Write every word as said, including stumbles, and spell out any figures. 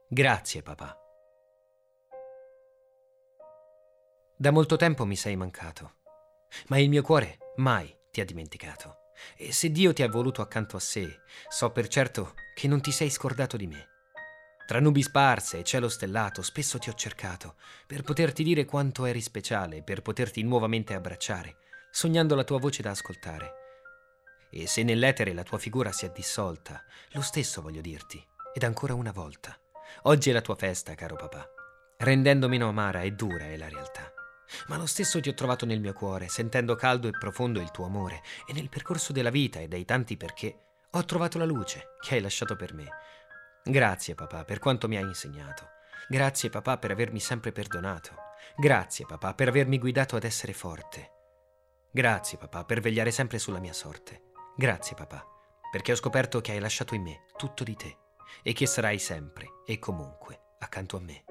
Grazie, papà. Da molto tempo mi sei mancato, ma il mio cuore mai ti ha dimenticato. E se Dio ti ha voluto accanto a sé, so per certo che non ti sei scordato di me. Tra nubi sparse e cielo stellato, spesso ti ho cercato, per poterti dire quanto eri speciale, per poterti nuovamente abbracciare, sognando la tua voce da ascoltare. E se nell'etere la tua figura si è dissolta, lo stesso voglio dirti, ed ancora una volta. Oggi è la tua festa, caro papà. Rendendo meno amara e dura è la realtà. Ma lo stesso ti ho trovato nel mio cuore, sentendo caldo e profondo il tuo amore, e nel percorso della vita e dei tanti perché ho trovato la luce che hai lasciato per me. Grazie, papà, per quanto mi hai insegnato. Grazie, papà, per avermi sempre perdonato. Grazie, papà, per avermi guidato ad essere forte. Grazie, papà, per vegliare sempre sulla mia sorte. Grazie, papà, perché ho scoperto che hai lasciato in me tutto di te e che sarai sempre e comunque accanto a me.